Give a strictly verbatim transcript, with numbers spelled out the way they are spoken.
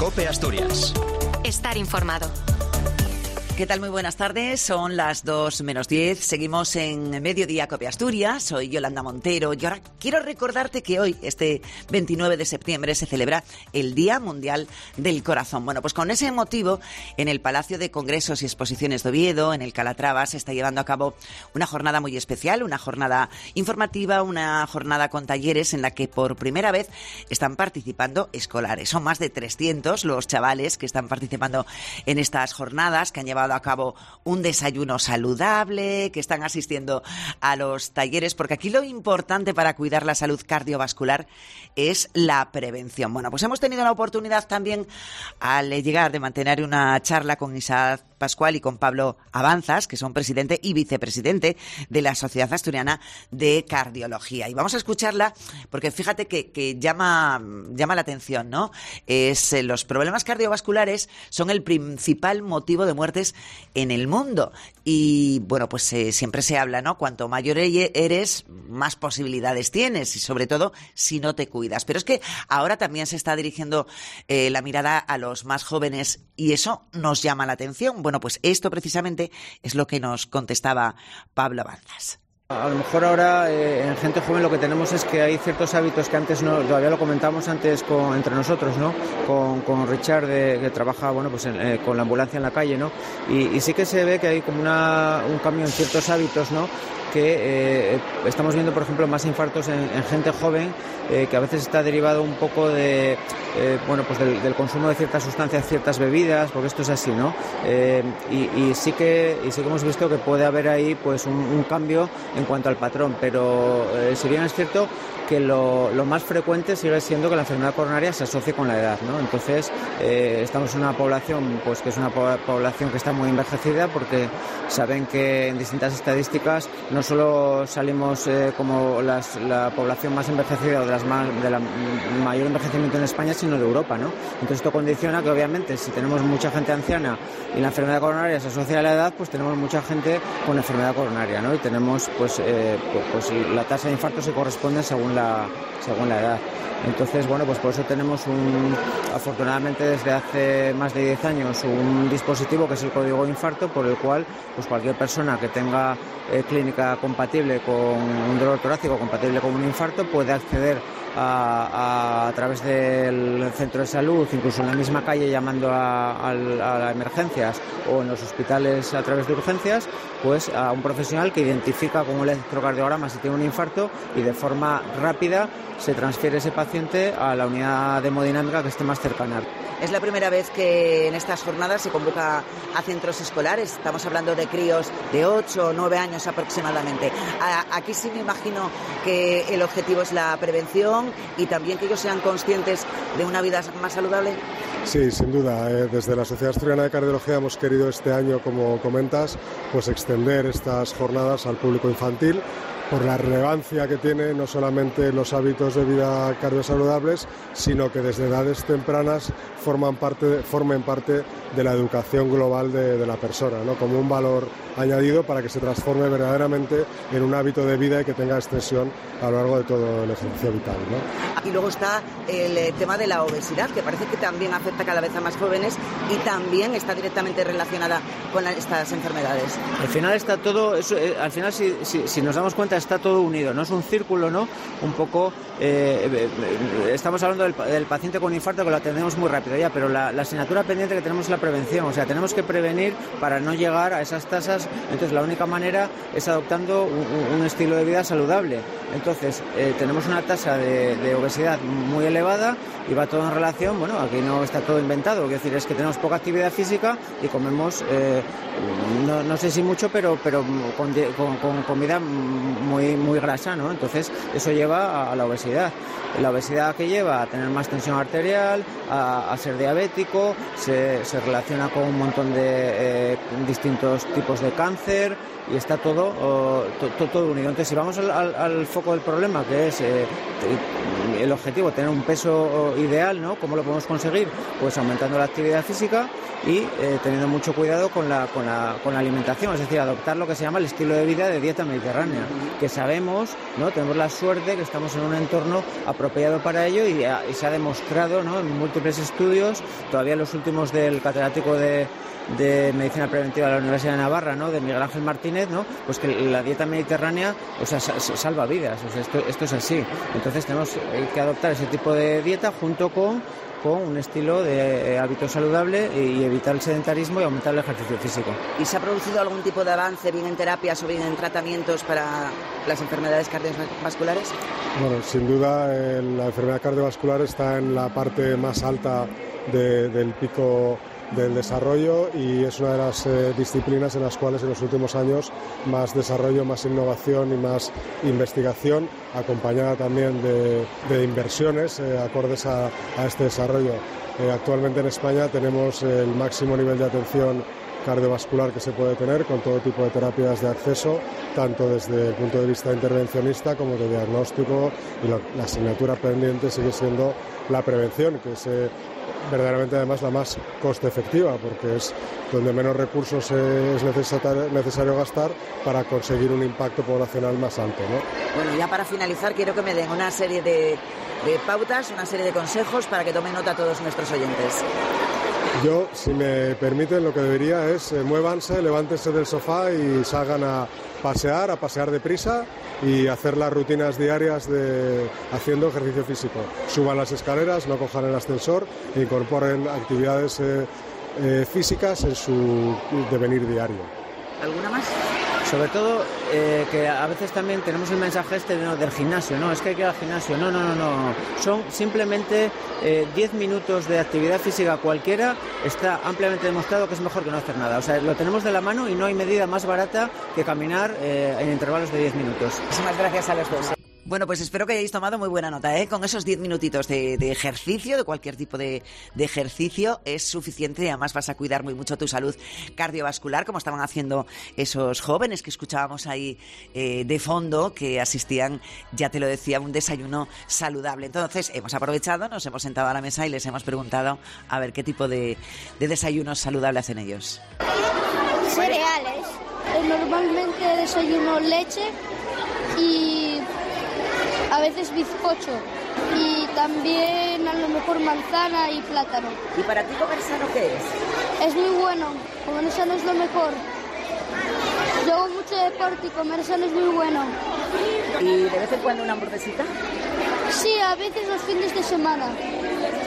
COPE Asturias. Estar informado. ¿Qué tal? Muy buenas tardes, son las dos menos diez, seguimos en Mediodía COPE Asturias, soy Yolanda Montero y ahora quiero recordarte que hoy, este veintinueve de septiembre, se celebra el Día Mundial del Corazón. Bueno, pues con ese motivo, en el Palacio de Congresos y Exposiciones de Oviedo, en el Calatrava, se está llevando a cabo una jornada muy especial, una jornada informativa, una jornada con talleres en la que por primera vez están participando escolares. Son más de trescientos los chavales que están participando en estas jornadas, que han llevado a cabo un desayuno saludable, que están asistiendo a los talleres, porque aquí lo importante para cuidar la salud cardiovascular es la prevención. Bueno, pues hemos tenido la oportunidad también al llegar de mantener una charla con Isaac Pascual y con Pablo Avanzas, que son presidente y vicepresidente de la Sociedad Asturiana de Cardiología. Y vamos a escucharla porque fíjate que, que llama, llama la atención, ¿no? Es, eh, los problemas cardiovasculares son el principal motivo de muertes en el mundo. Y bueno, pues eh, siempre se habla, ¿no? Cuanto mayor eres, más posibilidades tienes y sobre todo si no te cuidas. Pero es que ahora también se está dirigiendo eh, la mirada a los más jóvenes y eso nos llama la atención. Bueno, pues esto precisamente es lo que nos contestaba Pablo Avanzas. A lo mejor ahora eh, en gente joven lo que tenemos es que hay ciertos hábitos que antes no, todavía lo comentamos antes con, entre nosotros, ¿no? Con, con Richard de, que trabaja, bueno, pues en, eh, con la ambulancia en la calle, ¿no? Y, y sí que se ve que hay como una, un cambio en ciertos hábitos, ¿no? Que eh, estamos viendo, por ejemplo, más infartos en, en gente joven, eh, que a veces está derivado un poco de, eh, bueno, pues del, del consumo de ciertas sustancias, ciertas bebidas, porque esto es así, ¿no? Eh, y, y sí que y sí que hemos visto que puede haber ahí, pues, un, un cambio en cuanto al patrón, pero eh, si bien es cierto que lo, lo más frecuente sigue siendo que la enfermedad coronaria se asocie con la edad, ¿no? Entonces, eh, estamos en una población, pues, que es una po- población que está muy envejecida, porque saben que en distintas estadísticas no solo salimos eh, como las, la población más envejecida o de las más, de la mayor envejecimiento en España, sino de Europa, ¿no? Entonces esto condiciona que obviamente si tenemos mucha gente anciana y la enfermedad coronaria se asocia a la edad, pues tenemos mucha gente con enfermedad coronaria, ¿no? Y tenemos pues, eh, pues, pues la tasa de infartos se corresponde según la, según la edad. Entonces, bueno, pues por eso tenemos un, afortunadamente desde hace más de diez años, un dispositivo que es el código infarto, por el cual pues cualquier persona que tenga eh, clínica compatible con un dolor torácico, compatible con un infarto, puede acceder a, a, a través del centro de salud, incluso en la misma calle llamando a, a, a las emergencias o en los hospitales a través de urgencias, pues a un profesional que identifica con un electrocardiograma si tiene un infarto y de forma rápida se transfiere ese paciente a la unidad de hemodinámica que esté más cercana. Es la primera vez que en estas jornadas se convoca a centros escolares. Estamos hablando de críos de ocho o nueve años aproximadamente. Aquí sí me imagino que el objetivo es la prevención y también que ellos sean conscientes de una vida más saludable. Sí, sin duda. Desde la Sociedad Asturiana de Cardiología hemos querido este año, como comentas, pues extender estas jornadas al público infantil, por la relevancia que tiene no solamente los hábitos de vida cardiosaludables, sino que desde edades tempranas forman parte, formen parte de la educación global de, de la persona, ¿no? Como un valor añadido para que se transforme verdaderamente en un hábito de vida y que tenga extensión a lo largo de todo el ejercicio vital, ¿no? Y luego está el tema de la obesidad, que parece que también afecta cada vez a más jóvenes y también está directamente relacionada con la, estas enfermedades. Al final está todo, eso, eh, al final si, si, si nos damos cuenta está todo unido, no es un círculo, ¿no? Un poco, eh, eh, estamos hablando del, del paciente con infarto que lo atendemos muy rápido ya, pero la, la asignatura pendiente que tenemos es la prevención, o sea, tenemos que prevenir para no llegar a esas tasas. Entonces la única manera es adoptando un, un estilo de vida saludable. Entonces eh, tenemos una tasa de, de obesidad muy elevada y va todo en relación, bueno, aquí no está todo inventado, quiero decir, es que tenemos poca actividad física y comemos, eh, no, no sé si mucho, pero, pero con, con, con comida muy, muy grasa, ¿no? Entonces eso lleva a, a la obesidad. La obesidad que lleva a tener más tensión arterial, a, a ser diabético, se, se relaciona con un montón de eh, distintos tipos de cáncer y está todo, oh, to, to, todo unido. Entonces, si vamos al, al, al foco del problema, que es eh, el objetivo, tener un peso ideal, ¿no? ¿Cómo lo podemos conseguir? Pues aumentando la actividad física y eh, teniendo mucho cuidado con la, con, la, con la alimentación, es decir, adoptar lo que se llama el estilo de vida de dieta mediterránea, que sabemos, ¿no? Tenemos la suerte que estamos en un entorno apropiado para ello y, a, y se ha demostrado, ¿no? En múltiples estudios, todavía los últimos del catedrático de de Medicina Preventiva de la Universidad de Navarra, ¿no? De Miguel Ángel Martínez, ¿no? Pues que la dieta mediterránea, o sea, salva vidas, o sea, esto, esto es así. Entonces tenemos que adoptar ese tipo de dieta junto con, con un estilo de hábito saludable y evitar el sedentarismo y aumentar el ejercicio físico. ¿Y se ha producido algún tipo de avance, bien en terapias o bien en tratamientos para las enfermedades cardiovasculares? Bueno, sin duda eh, la enfermedad cardiovascular está en la parte más alta de, del pico del desarrollo y es una de las eh, disciplinas en las cuales en los últimos años más desarrollo, más innovación y más investigación, acompañada también de, de inversiones eh, acordes a, a este desarrollo. Eh, actualmente en España tenemos el máximo nivel de atención cardiovascular que se puede tener con todo tipo de terapias de acceso, tanto desde el punto de vista intervencionista como de diagnóstico, y lo, la asignatura pendiente sigue siendo la prevención, que es eh, verdaderamente además la más coste efectiva, porque es donde menos recursos eh, es necesario, necesario gastar para conseguir un impacto poblacional más alto, ¿no? Bueno, ya para finalizar quiero que me den una serie de, de pautas, una serie de consejos para que tomen nota todos nuestros oyentes. Yo, si me permiten, lo que debería es eh, muévanse, levántense del sofá y salgan a pasear, a pasear deprisa y hacer las rutinas diarias de haciendo ejercicio físico. Suban las escaleras, no cojan el ascensor e incorporen actividades eh, eh, físicas en su devenir diario. ¿ ¿Alguna más? Sobre todo eh, que a veces también tenemos el mensaje este de, no, del gimnasio, no, es que hay que ir al gimnasio, no, no, no, no, son simplemente eh, diez minutos de actividad física cualquiera, está ampliamente demostrado que es mejor que no hacer nada, o sea, lo tenemos de la mano y no hay medida más barata que caminar eh, en intervalos de diez minutos. Muchísimas gracias a los dos. Bueno, pues espero que hayáis tomado muy buena nota, ¿eh? Con esos diez minutitos de, de ejercicio, de cualquier tipo de, de ejercicio, es suficiente y además vas a cuidar muy mucho tu salud cardiovascular, como estaban haciendo esos jóvenes que escuchábamos ahí eh, de fondo, que asistían, ya te lo decía, a un desayuno saludable. Entonces, hemos aprovechado, nos hemos sentado a la mesa y les hemos preguntado a ver qué tipo de, de desayunos saludables hacen ellos. Cereales. Normalmente desayuno leche y a veces bizcocho y también a lo mejor manzana y plátano. ¿Y para ti comer sano qué es? Es muy bueno, comer sano es lo mejor. Yo hago mucho deporte y comer sano es muy bueno. ¿Y de vez en cuando una hamburguesita? Sí, a veces los fines de semana.